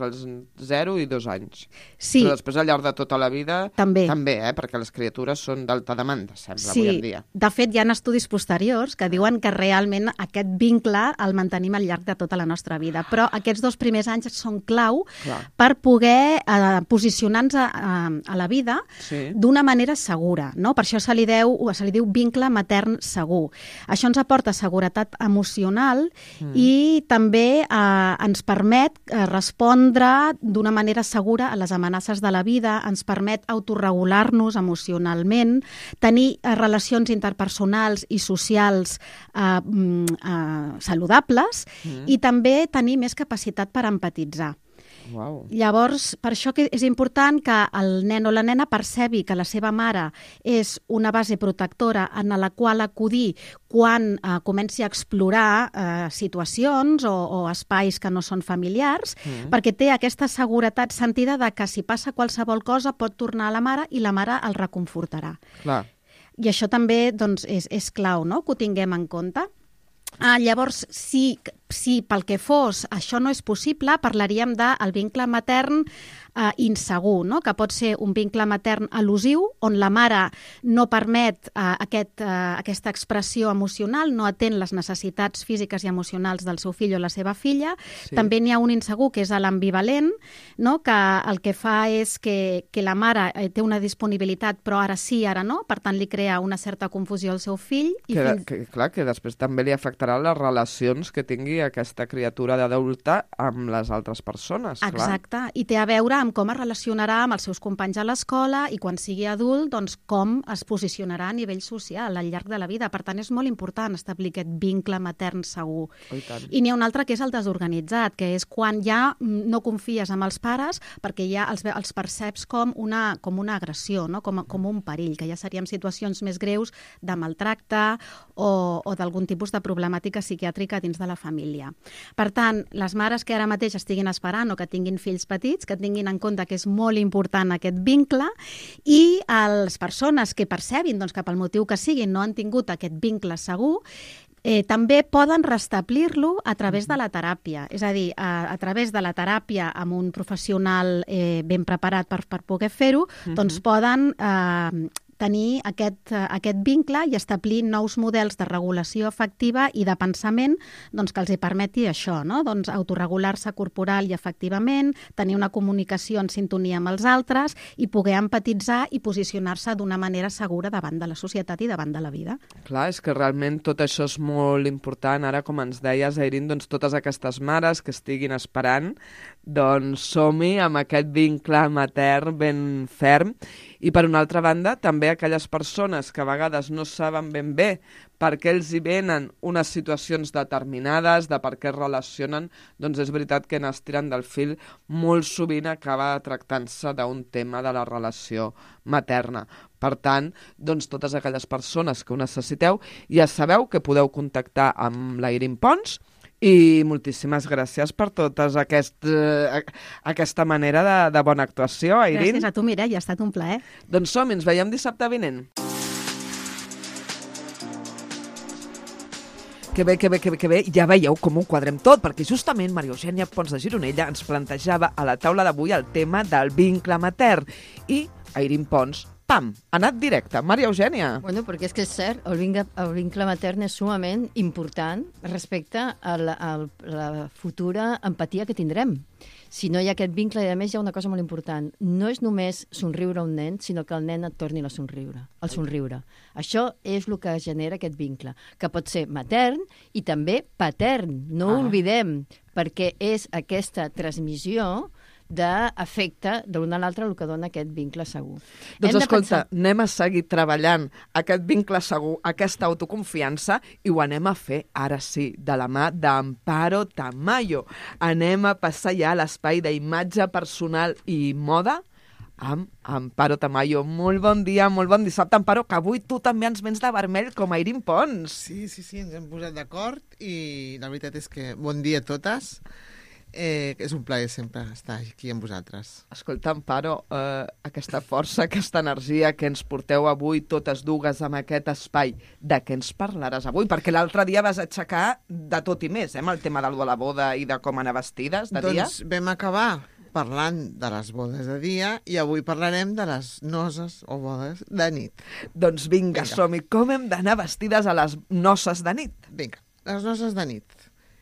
0 i 2 anys. Sí. Però després al llarg de tota la vida També, perquè les criatures són d'alta demanda, sembla, avui en dia. De fet, hi ha estudis posteriors que diuen que realment aquest vincle el mantenim al llarg de tota la nostra vida. Però aquests 2 primers anys són clau per poder posicionar-nos a la vida d'una manera segura, no? Per això se li diu vincle matern segur. Això ens aporta seguretat emocional i també ens permet respondre d'una manera segura a les amenaces de la vida, ens permet autorregular-nos emocionalment, tenir relacions interpersonals i socials saludables i també tenir més capacitat per empatitzar. Wow. Llavors, per això que és important que el nen o la nena percebi que la seva mare és una base protectora en la qual acudir quan comenci a explorar situacions o espais que no són familiars, perquè té aquesta seguretat sentida de que si passa qualsevol cosa pot tornar a la mare i la mare el reconfortarà. Clar. I això també doncs, és clau, no?, que ho tinguem en compte. Llavors, sí, si pel que fos això no és possible, parlaríem del vincle matern insegur, no? Que pot ser un vincle matern al·lusiu, on la mare no permet aquesta expressió emocional, no atén les necessitats físiques i emocionals del seu fill o la seva filla. Sí. També n'hi ha un insegur, que és l'ambivalent, no? Que el que fa és que la mare té una disponibilitat, però ara sí, ara no, per tant li crea una certa confusió al seu fill. Clar, que després també li afectarà les relacions que tingui aquesta criatura d'adulta amb les altres persones. Exacte, i té a veure amb com es relacionarà amb els seus companys a l'escola i quan sigui adult, doncs com es posicionarà a nivell social al llarg de la vida. Per tant, és molt important establir aquest vincle matern segur. I n'hi ha un altre que és el desorganitzat, que és quan ja no confies en els pares perquè ja els perceps com una agressió, no? com un perill, que ja seríem situacions més greus de maltracte o d'algun tipus de problemàtica psiquiàtrica dins de la família. Per tant, les mares que ara mateix estiguin esperant o que tinguin fills petits, que tinguin en compte que és molt important aquest vincle, i les persones que percebin que pel motiu que siguin no han tingut aquest vincle segur, també poden restablir-lo a través de la teràpia. És a dir, a través de la teràpia amb un professional ben preparat per poder fer-ho, doncs poden tenir aquest vincle i establir nous models de regulació afectiva i de pensament que els hi permeti això, no? Autoregular-se corporal i afectivament, tenir una comunicació en sintonia amb els altres i poder empatitzar i posicionar-se d'una manera segura davant de la societat i davant de la vida. Clar, és que realment tot això és molt important. Ara, com ens deies, Airín, totes aquestes mares que estiguin esperant, som-hi amb aquest vincle matern ben ferm. I per una altra banda, també aquelles persones que a vegades no saben ben bé per què els hi venen unes situacions determinades, de per què es relacionen, és veritat que en estiren del fil molt sovint acaba tractant-se d'un tema de la relació materna. Per tant, totes aquelles persones que ho necessiteu, ja sabeu que podeu contactar amb l'Airín Pons, i moltíssimes gràcies per tota aquesta manera de bona actuació, Airín. Gràcies a tu, Mireia, ha estat un plaer. Doncs som-hi, ens veiem dissabte vinent. Que bé, ja veieu com ho quadrem tot, perquè justament Maria Eugènia Pons de Gironella ens plantejava a la taula d'avui el tema del vincle matern. I Airín Pons, pam, ha anat directe. Maria Eugènia. Bueno, perquè és que és cert, el vincle matern és sumament important respecte a la futura empatia que tindrem. Si no hi ha aquest vincle, i a més hi ha una cosa molt important, no és només somriure a un nen, sinó que el nen et torni a somriure. Això és el que genera aquest vincle, que pot ser matern i també patern, no ho oblidem, perquè és aquesta transmissió d'afecte d'un a l'altre el que dona aquest vincle segur. Doncs escolta, anem a seguir treballant aquest vincle segur, aquesta autoconfiança, i ho anem a fer, ara sí, de la mà d'Amparo Tamayo. Anem a passar ja a l'espai d'imatge personal i moda amb Amparo Tamayo. Molt bon dia, molt bon dissabte, Amparo, que avui tu també ens vens de vermell com a Airín Pons. Sí, ens hem posat d'acord i la veritat és que bon dia a totes. És un plaer sempre estar aquí amb vosaltres. Escolta, Amparo, aquesta força, aquesta energia que ens porteu avui totes dues amb aquest espai, de què ens parlaràs avui? Perquè l'altre dia vas aixecar de tot i més, amb el tema de la boda i de com anar vestides de dia. Doncs vam acabar parlant de les bodes de dia i avui parlarem de les noces o bodes de nit. Doncs vinga. Som-hi. Com hem d'anar vestides a les noces de nit? Vinga, les noces de nit.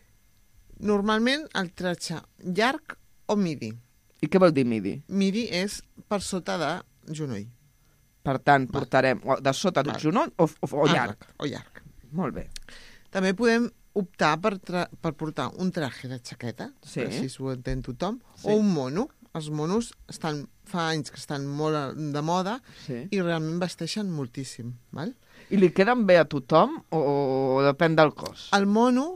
Normalment el tratge llarg o midi. I què vol dir midi? Midi és per sota de genoll. Per tant, portarem de sota del genoll o llarg? O llarg. Molt bé. També podem optar per portar un traje de jaqueta, així s'ho entén tothom, o un mono. Els monos fa anys que estan molt de moda i realment vesteixen moltíssim. Val? I li queden bé a tothom o depèn del cos? El mono,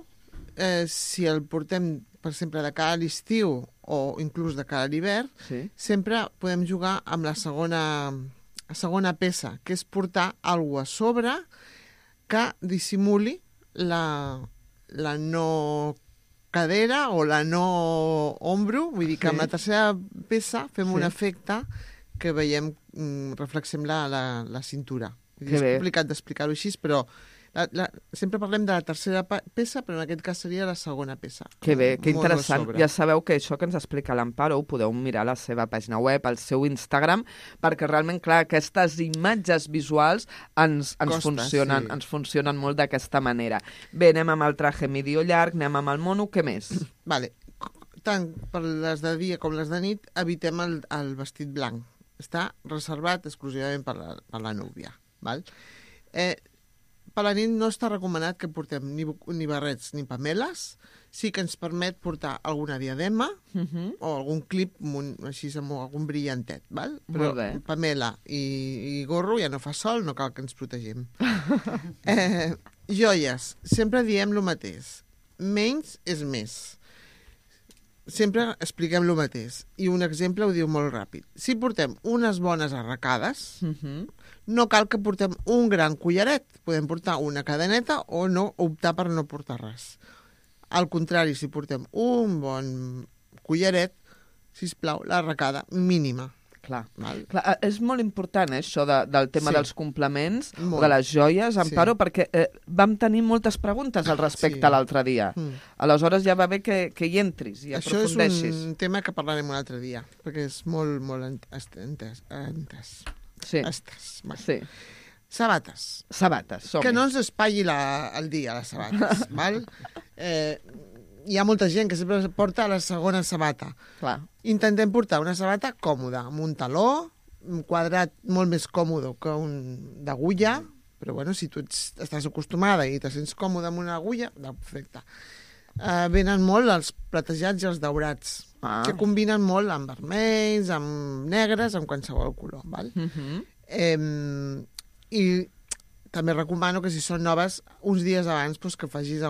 si el portem, per exemple, de cara a l'estiu o inclús de cara a l'hivern, sempre podem jugar amb la segona peça, que és portar alguna cosa a sobre que dissimuli la no cadera o la no ombro, vull dir que amb la tercera peça fem un efecte que veiem, reflexem la cintura. És complicat d'explicar-ho així, però Sempre parlem de la tercera peça, però en aquest cas seria la segona peça. Que bé, que Molt interessant. sobre. Ja sabeu que això que ens explica l'Amparo ho podeu mirar a la seva pàgina web, al seu Instagram, perquè realment, clar, aquestes imatges visuals ens funcionen, sí. ens funcionen molt d'aquesta manera. Bé, anem amb el traje midio llarg, anem amb el mono, què més? Vale. Tant per les de dia com les de nit, evitem el vestit blanc. Està reservat exclusivament per la núvia. Val? Per la nit no està recomanat que portem ni barrets ni pameles. Sí que ens permet portar alguna diadema o algun clip així amb algun brillantet, val? Però Molt bé. pamela i gorro ja no fa sol, no cal que ens protegim. Joies, sempre diem el mateix. Menys és més. Sempre expliquem el mateix. I un exemple ho diu molt ràpid. Si portem unes bones arracades, no cal que portem un gran collaret. Podem portar una cadeneta o no optar per no portar res. Al contrari, si portem un bon collaret, sisplau, l'arracada mínima. Clar. Val? Clar, és molt important això del tema Sí. dels complements, Molt. de les joies, Amparo, Sí. perquè vam tenir moltes preguntes al respecte Sí. l'altre dia. Aleshores ja va bé que hi entris i Això és aprofundeixis. un tema que parlarem un altre dia, perquè és molt entès. Sí. Estès. Va. Sí. Sabates. Sabates, som-hi. Que no ens espatlli el dia, les sabates, val? Hi ha molta gent que sempre porta la segona sabata. Clar. Intentem portar una sabata còmoda, amb un taló, un quadrat molt més còmode que un d'agulla, però bueno, si tu estàs acostumada i te sents còmode amb una agulla, perfecte. Venen molt els platejats i els daurats, que combinen molt amb vermells, amb negres, amb qualsevol color, val? I també recomano que si són noves, uns dies abans que facis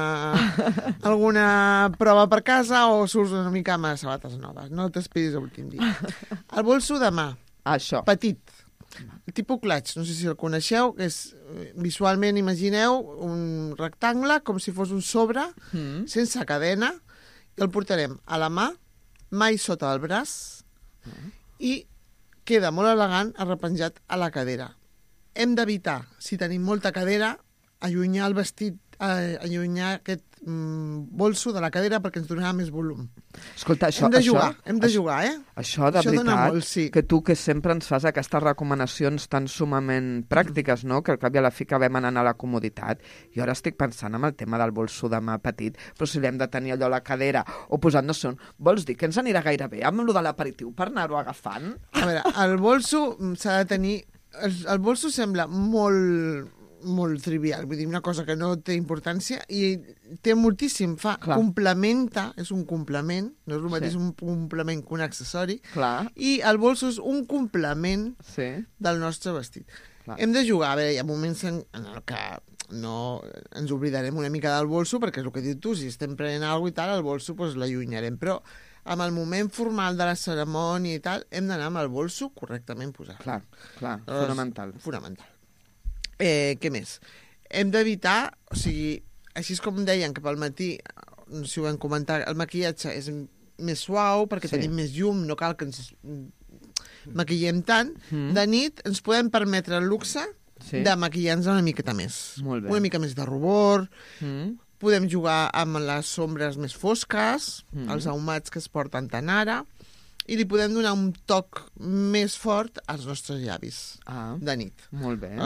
alguna prova per casa o surts una mica amb les sabates noves. No t'esperis a l'últim dia. El bolso de mà, Això. petit, el tipus clutch, no sé si el coneixeu, que és, visualment imagineu un rectangle com si fos un sobre, sense cadena, i el portarem a la mà, mai sota el braç, i queda molt elegant arrepenjat a la cadera. Hem d'evitar, si tenim molta cadera, allunyar el vestit, allunyar aquest bolso de la cadera perquè ens donarà més volum. Escolta, això... Hem de jugar, eh? Això, de Això dona veritat, molt, sí. que tu que sempre ens fas aquestes recomanacions tan sumament pràctiques, no?, que al cap i a la fi acabem anant a la comoditat. Jo ara estic pensant en el tema del bolso de mà petit, però si l'hem de tenir allò a la cadera o posant, no sé, vols dir que ens anirà gaire bé amb allò de l'aperitiu per anar-ho agafant? A veure, el bolso s'ha de tenir... El bolso sembla molt trivial, vull dir, una cosa que no té importància i té moltíssim, complementa, és un complement, no és el mateix un complement que un accessori, i el bolso és un complement del nostre vestit. Hem de jugar, a veure, hi ha moments en el que no ens oblidarem una mica del bolso, perquè és el que dius tu, si estem prenent alguna cosa i tal, el bolso l'allunyarem, però amb el moment formal de la cerimònia i tal, hem d'anar amb el bolso correctament posat. Clar, fonamental. Fonamental. Què més? Hem d'evitar, o sigui, així com deien que pel matí, no sé si ho vam comentar, el maquillatge és més suau perquè tenim més llum, no cal que ens maquillem tant. De nit ens podem permetre el luxe de maquillar-nos una miqueta més. Una mica més de rubor. Podem jugar amb les sombres més fosques, els ahumats que es porten tant ara, i li podem donar un toc més fort als nostres llavis de nit. Molt bé.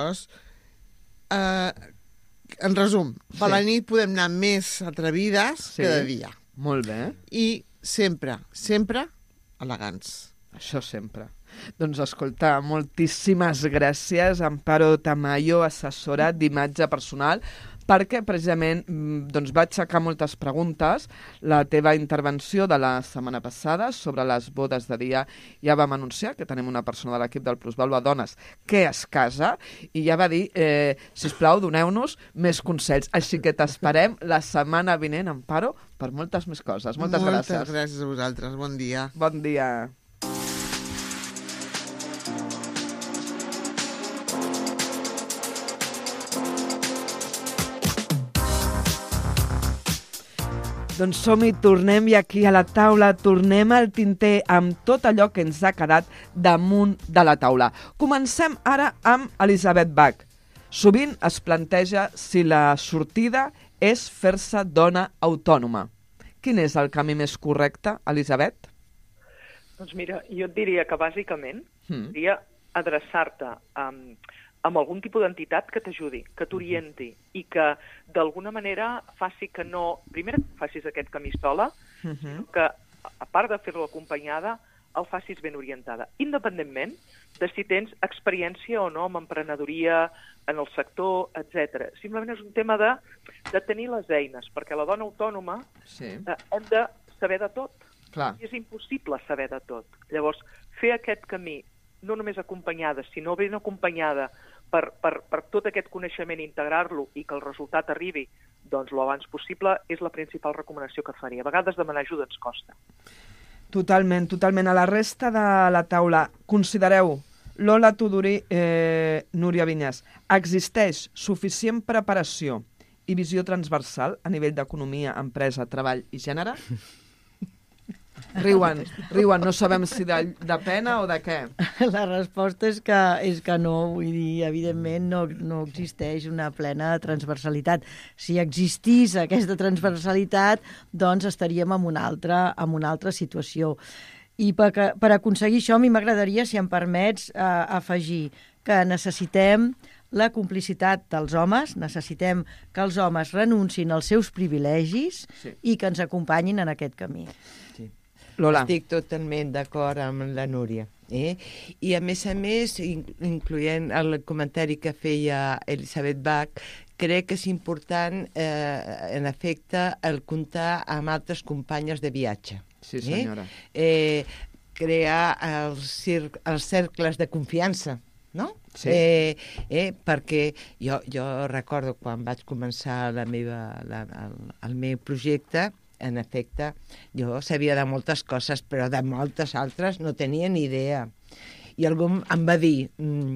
En resum, per la nit podem anar més atrevides que de dia. Molt bé. I sempre elegants. Això sempre. Doncs escolta, moltíssimes gràcies, Amparo Tamayo, assessora d'imatge personal, perquè precisament va aixecar moltes preguntes. La teva intervenció de la setmana passada sobre les bodes de dia, ja vam anunciar que tenim una persona de l'equip del Plusvàlua Dones que es casa i ja va dir, sisplau, doneu-nos més consells. Així que t'esperem la setmana vinent, Amparo, per moltes més coses. Moltes gràcies. Moltes gràcies a vosaltres. Bon dia. Bon dia. Doncs som-hi, tornem i aquí a la taula, tornem al tinter amb tot allò que ens ha quedat damunt de la taula. Comencem ara amb Elisabeth Bach. Sovint es planteja si la sortida és fer-se dona autònoma. Quin és el camí més correcte, Elisabet? Doncs mira, jo et diria que bàsicament seria adreçar-te amb algun tipus d'entitat que t'ajudi, que t'orienti i que d'alguna manera faci que no... Primer, que facis aquest camí sola, sinó que, a part de fer-lo acompanyada, el facis ben orientada, independentment de si tens experiència o no amb emprenedoria, en el sector, etc. Simplement és un tema de tenir les eines, perquè la dona autònoma hem de saber de tot. Clar. I és impossible saber de tot. Llavors, fer aquest camí, no només acompanyada, sinó ben acompanyada per tot aquest coneixement, integrar-lo i que el resultat arribi doncs lo abans possible, és la principal recomanació que faria. A vegades demanar ajuda ens costa. Totalment, totalment. A la resta de la taula, considereu, Lola Tudurí, Núria Vinyes, existeix suficient preparació i visió transversal a nivell d'economia, empresa, treball i gènere? Riuen, no sabem si de pena o de què. La resposta és que no, vull dir, evidentment no existeix una plena transversalitat. Si existís aquesta transversalitat, doncs estaríem en una altra situació. I per aconseguir això, a mi m'agradaria, si em permets, afegir que necessitem la complicitat dels homes, necessitem que els homes renuncin als seus privilegis i que ens acompanyin en aquest camí. Lola. Estic totalment d'acord amb la Núria. I a més, incloent el comentari que feia Elisabet Bach, crec que és important, en efecte, el comptar amb altres companyes de viatge. Sí, senyora. Crear els cercles de confiança, no? Sí. Perquè jo recordo quan vaig començar el meu projecte, en efecte, jo sabia de moltes coses, però de moltes altres no tenia ni idea. I algú em va dir,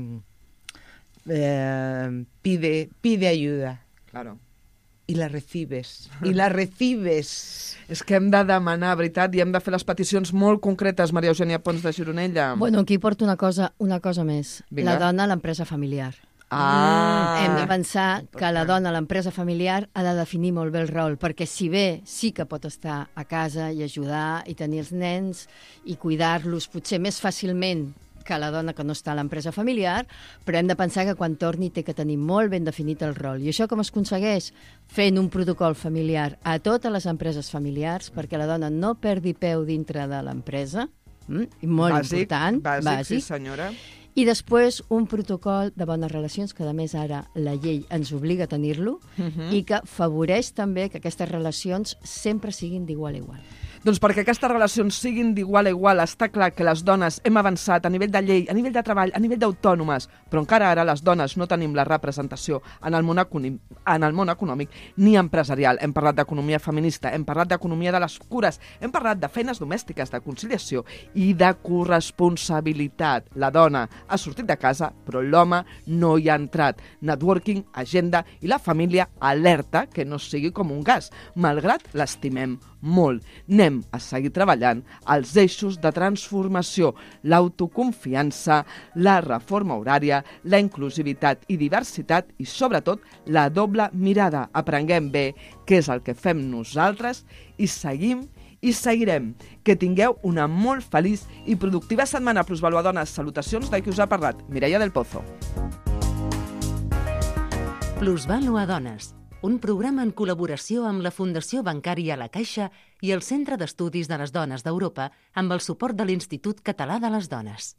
pide ayuda. Claro. I la recibes. I la recibes. És que hem de demanar, veritat, i hem de fer les peticions molt concretes, Maria Eugènia Pons de Gironella. Bueno, aquí porto una cosa més. Vinga. La dona a l'empresa familiar. Hem de pensar que la dona a l'empresa familiar ha de definir molt bé el rol, perquè si bé sí que pot estar a casa i ajudar i tenir els nens i cuidar-los potser més fàcilment que la dona que no està a l'empresa familiar, però hem de pensar que quan torni té que tenir molt ben definit el rol. I això com es aconsegueix? Fent un protocol familiar a totes les empreses familiars perquè la dona no perdi peu dintre de l'empresa, molt important. Bàsic, sí senyora. I després un protocol de bones relacions, que a més ara la llei ens obliga a tenir-lo, i que afavoreix també que aquestes relacions sempre siguin d'igual a igual. Doncs perquè aquestes relacions siguin d'igual a igual, està clar que les dones hem avançat a nivell de llei, a nivell de treball, a nivell d'autònomes, però encara ara les dones no tenim la representació en el món econòmic ni empresarial. Hem parlat d'economia feminista, hem parlat d'economia de les cures, hem parlat de feines domèstiques, de conciliació i de corresponsabilitat. La dona ha sortit de casa, però l'home no hi ha entrat. Networking, agenda i la família alerta que no sigui com un gas, malgrat l'estimem molt. Anem a seguir treballant als eixos de transformació, l'autoconfiança, la reforma horària, la inclusivitat i diversitat i, sobretot, la doble mirada. Aprenguem bé què és el que fem nosaltres i seguim i seguirem. Que tingueu una molt feliç i productiva setmana, plusvaluadones. Salutacions de qui us ha parlat, Mireia del Pozo. Plusvaluadones, un programa en col·laboració amb la Fundació Bancària La Caixa i el Centre d'Estudis de les Dones d'Europa amb el suport de l'Institut Català de les Dones.